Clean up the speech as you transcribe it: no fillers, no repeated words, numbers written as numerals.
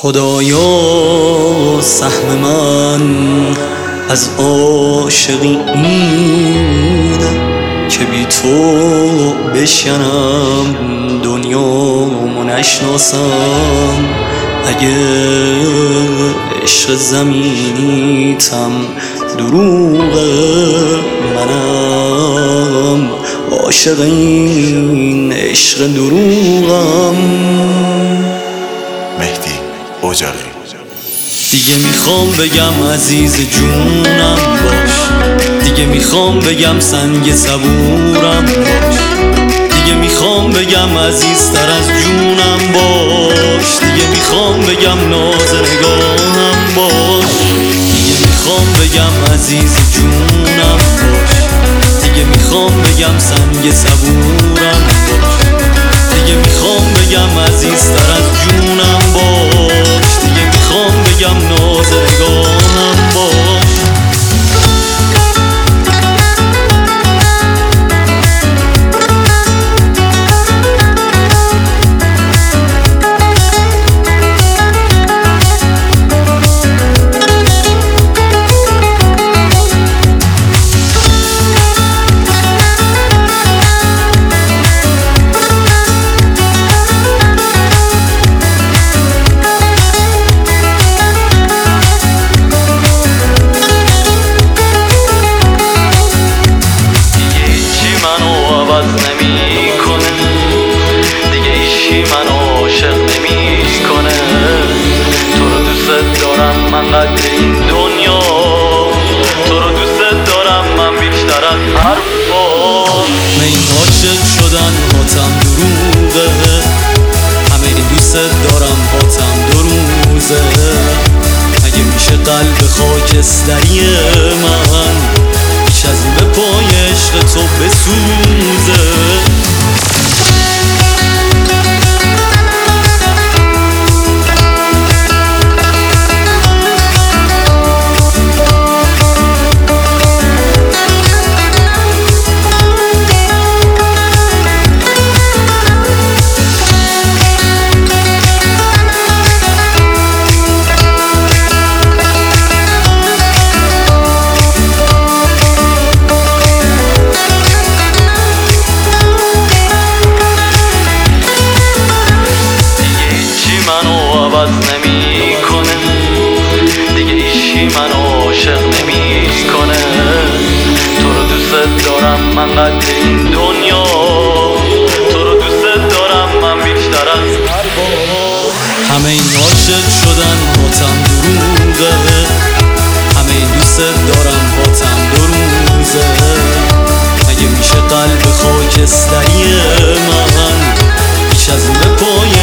خدایا سهم من از عاشقی اینه که بی تو بشکنم دنیامو نشناسم. اگه عشق زمینیتم دروغه، منم عاشق این عشق دروغم. مهدی اجاقی. دیگه میخوام بگم عزیز جونم باش، دیگه میخوام بگم سنگ صبورم باش، دیگه میخوام بگم عزیزتر از جونم باش، دیگه میخوام بگم ناز نگاهم باش، دیگه میخوام بگم عزیز جونم باش، دیگه میخوام بگم سنگ صبورم باش، دیگه میخوام بگم عزیزتر از جونم باش، دیگه میخوام بگم ناز نگاهم باش. من قدر این دنیا تو رو دوست دارم، من بیشتر از حرفا. همه این عاشق شدن هاتم دروغه، همه این دوست دارم هاتم دو روزه. اگه میشه قلب خاکستری من بیش از این به پای عشق تو بسوزه. نمیکنه دیگه ایشی منو عاشق نمیکنه. تو رو دوست دارم من قدر این دنیا، تو رو دوست دارم من بیشتر از حرفا. همه این عاشق شدن هاتم دروغه، همه این دوست دارم هاتم دو روزه. اگه میشه قلب خاکستری من بیش از این به پای